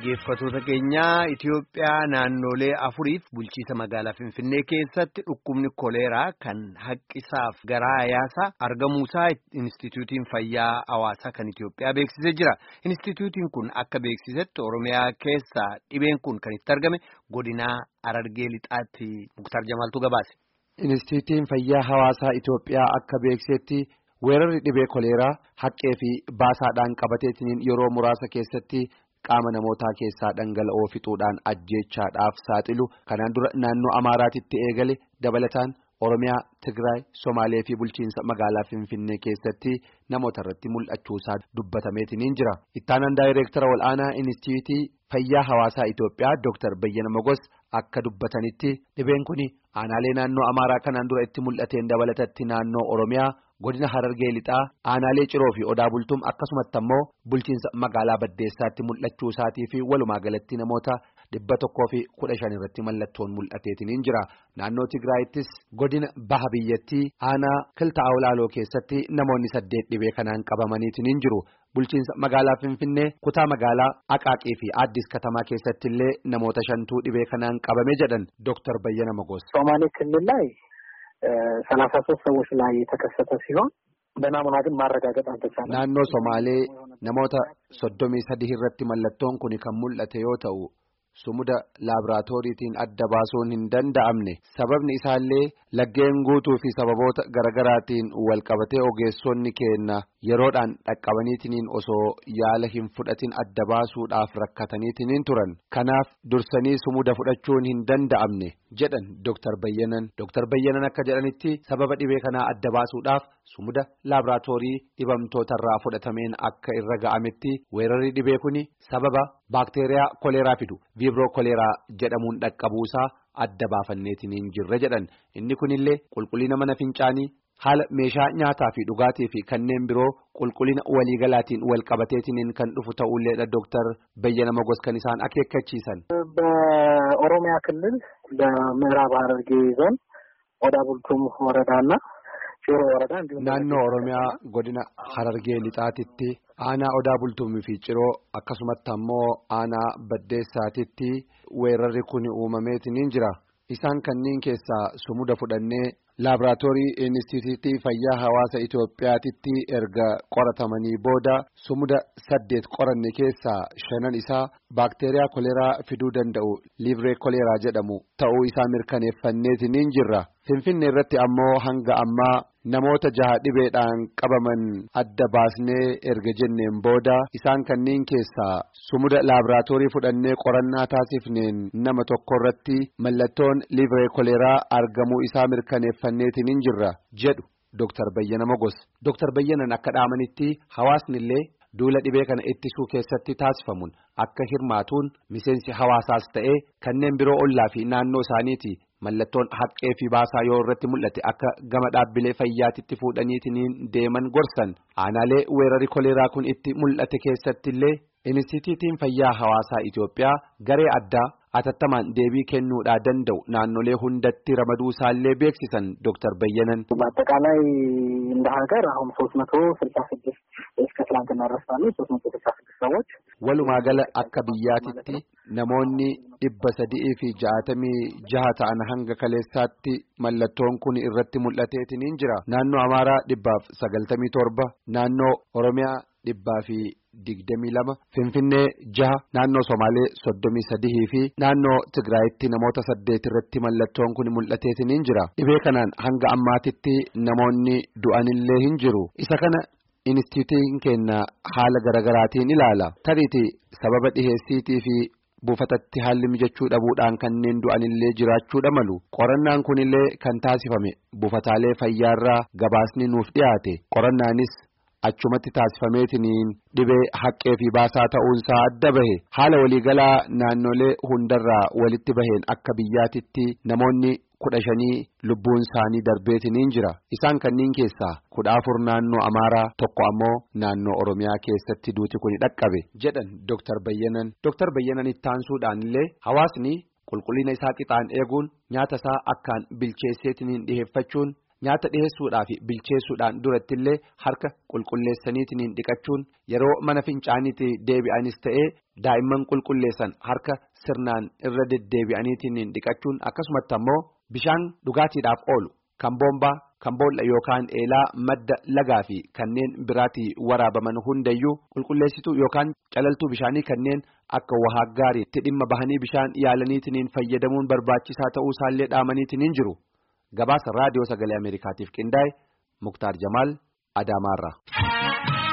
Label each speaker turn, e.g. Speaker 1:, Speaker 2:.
Speaker 1: Dhaggeeffattoota keenya Itoophiyaa naannolee afuriif bulchiisa magaalaa Finfinnee keessatti dhukkubni koleeraa kan haqqisaaf garaa yaasaa argamuusaa Inistituutiin Fayyaa Hawaasaa kan Itoophiyaa beeksisee jira. Inistituutiin kun akka beeksisetti Oromiyaa keessaa dhibeen kun kan itti argame godina Harargee Lixaatti. Muktaar Jamaaltuu gabaase.
Speaker 2: Inistituutiin Fayyaa Hawaasaa Itoophiyaa akka beeksisetti weerarri dhibee koleeraa haqqee fi baasaadhaan qabateetiin yeroo muraasa keessatti qaama namootaa keessaa dhangala'oo fixuudhaan ajjeechaadhaaf saaxilu kanaan dura naannoo Amaaraatitti eegale dabalataan Oromiyaa, Tigraay, Somaalee fi bulchiinsa magaalaa Finfinnee keessatti namoota irratti mul'achuusaa dubbatameetiin jira. Ittaanaan daayireektara wal'aanaa Inistituutii Fayyaa Hawaasaa Itoophiyaa Dr. Bayyana Mogos akka dubbatanitti dhibeen kun aanaalee naannoo Amaaraa kanaan dura itti mul'ateen dabalatatti naannoo Oromiyaa, godina Harargee Lixaa, aanaalee Ciroo fi Odaa Bultuum akkasumatti ammoo bulchiinsa magaalaa Baddeessaatti mul'achuu isaatii fi walumaa galatti namoota 115 irratti mallattoon mul'ateetiin jira. Naannoo Tigraayittis godina baha biyyattii aanaa Kiltaa Awlaaloo keessatti namoonni 8 dhibee kanaan qabamaniitiin jiru. Bulchiinsa magaalaa Finfinnee kutaa magaalaa Aqaaqii fi Addis Katamaa keessatti illee namoota 5 dhibee kanaan qabame jedhan Dr. Bayyana Mogos.
Speaker 3: ሶማሌ ክልል ላይ 33 ሰዎች ላይ የተከሰተ ሲሆን በናሙና ግን ማረጋገጥ አልተቻለም።
Speaker 2: naannoo Somaalee namoota 33 irratti mallattoon kun kan mul'ate yoo ta'u sumuda laaboraatooriitiin adda baasuun hin danda'amne sababni isaallee laggeen guutuu fi sababoota garagaraatiin wal qabatee ogeessonni keenya yeroodhaan dhaqqabaniitiin osoo yaala hin fudhatin adda baasuudhaaf rakkataniitiin turan kanaaf dursanii sumuda fudhachuun hin danda'amne jedhan Dr. Bayyanan. Dr. Bayyanan akka jedhanitti sababa dhibee kanaa adda baasuudhaaf sumuda laaboraatoorii dhibamtootarraa fudhatameen akka irra ga'ametti weerarri dhibee kuni sababa baakteeriyaa koleeraa fidu viibiroo koleeraa jedhamuun dhaqqabuusaa adda baafanneetiin jirra jedhan. Inni kunillee qulqullina mana fincaanii haala meeshaa nyaataa fi dhugaatii fi kanneen biroo qulqullina waliigalaatiin wal qabateetiin kan dhufu ta'ulleedha Dr. Bayyana Mogos kan isaan akeekkachiisan.
Speaker 3: በኦሮሚያ ክልል በምዕራብ ሐረርጌ ዞን ኦዳ ቡልቱም ወረዳና ጭሮ ወረዳ እንዲሁም
Speaker 2: naannoo Oromiyaa godina Harargee Lixaatitti aanaa Odaa Bultuumii fi Ciroo akkasumatti ammoo aanaa Baddeessaatitti weerarri kun uumameetiin jira. Isaan kanneen keessaa sumuda fudhannee laaboraatoorii Inistituutii Fayyaa Hawaasa Itoophiyaatitti erga qoratamanii booda sumuda 8 qoranne keessaa 5 isaa baakteeriyaa koleeraa fiduu danda'u liivree koleeraa jedhamu ta'uu isaa mirkaneeffanneetiin jirra. Finfinnee irratti ammoo hanga ammaa namoota 6 dhibeedhaan qabaman adda baasnee erga jenneen booda isaan kanneen keessaa sumuda laaboraatoorii fudhannee qorannaa taasifneen nama tokko irratti mallattoon liivree koleeraa argamuu isaa mirkaneeffanneetiin jirra jedhu Dr. Bayyana Mogos. Dr. Bayyanan akka dhaamanitti hawaasni illee duula dhibee kana ittisuu keessatti taasifamuun akka hirmaatuun miseensi hawaasaas ta'ee kanneen biroo ollaa fi naannoo isaaniiti mallattoon haqqee fi baasaa yoo irratti mul'ate akka gama dhaabbilee fayyaatitti fuudhaniitiin deeman gorsan aanaalee weerarri koleeraa kun itti mul'ate keessatti illee Inistituutiin Fayyaa Hawaasaa Itoophiyaa garee addaa atattamaan deebii kennuudhaa danda'u naannolee hundatti ramaduu isaallee beeksisan Dr. Bayyanan.
Speaker 3: በአጠቃላይ እንደ ሀገር አሁን 366 እስከ ትላንትና ድረስ ባሉ 366 ሰዎች
Speaker 2: walumaa gala akka biyyaatitti namoonni 366 ta'an hanga kaleessaatti mallattoon kun irratti mul'ateetiin jira. Naannoo Amaaraa 197, naannoo Oromiyaa 122, Finfinnee 6, naannoo Somaalee 33 fi naannoo Tigraayitti namoota 8 irratti mallattoon kun mul'ateetiin jira. Dhibee kanaan hanga ammaatitti namoonni du'anillee hin jiru. Isa kana Inistituutiin keenya haala garagaraatiin ilaala. Tariitii sababa dhiheessiitii fi buufatatti haalli mijachuu dhabuudhaan kanneen du'anillee jiraachuudha malu. Qorannaan kunillee kan taasifame buufataalee fayyaarraa gabaasni nuuf dhiyaate. Qorannaanis achumatti taasifameetiin dhibee haqqee fi baasaa ta'uunsaa adda bahe. Haala waliigalaa naannolee hundarraa walitti baheen akka biyyaatitti namoonni 15 lubbuun isaanii darbeetiin jira. Isaan kanneen keessaa 14 naannoo Amaaraa, tokko ammoo naannoo Oromiyaa keessatti duuti kun dhaqqabe jedhan Dr. Bayyanan. Dr. Bayyanan ittaansuudhaan illee hawaasni qulqullina isaa qixaan eeguun nyaata isaa akkaan bilcheesseetiin dhiheeffachuun nyaata dhiyeessuudhaa fi bilcheessuudhaan durattillee harka qulqulleessaniitiin dhiqachuun yeroo mana fincaaniitti deebi'anis ta'ee daa'imman qulqulleessan harka sirnaan irra deddeebi'aniitiin dhiqachuun akkasumatti ammoo bishaan dhugaatiidhaaf oolu kan boombaa kan boolla yookaan eelaa madda lagaa fi kanneen biraatii waraabaman hundayyuu qulqulleessituu yookaan calaltuu bishaanii kanneen akka wahaa gaariitti dhimma bahanii bishaan yaalaniitiin fayyadamuun barbaachisaa ta'uu isaallee dhaamaniitiin jiru. Gabaasa raadiyoo sagalee Ameerikaatiif qindaa'e Muktaar Jamaal Adaamaarraa.